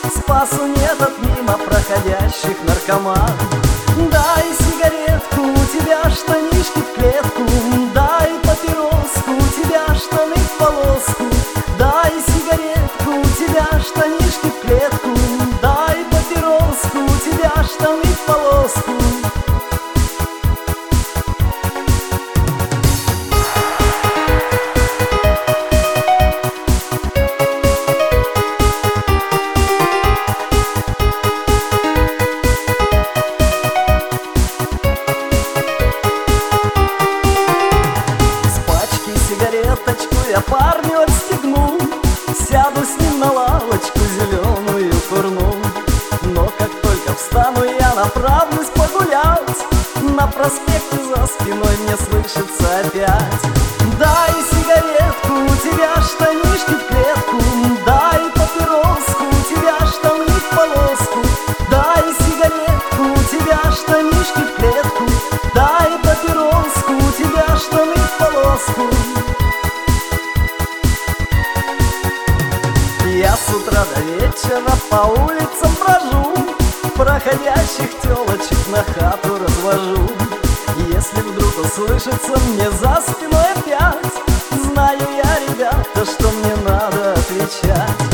Спасу нет от мимо проходящих наркоманов. Дай сигаретку, у тебя штанишки в клетку. Дай папироску, у тебя штаны в полоску. Дай сигаретку, у тебя штанишки в клетку. Дай папироску, у тебя штаны в полоску. Сигареточку я парню отстегну, сяду с ним на лавочку зеленую курну. Но как только встану, я направлюсь погулять. На проспекте за спиной мне слышится опять: дай сигаретку, у тебя штанишки в клетку. Дай папироску, у тебя штаны в полоску. Дай сигаретку, у тебя штанишки в клетку. Дай папироску, у тебя штаны в полоску. Я с утра до вечера по улицам брожу, проходящих телочек на хату развожу. Если вдруг услышится мне за спиной опять, знаю я, ребята, что мне надо отвечать.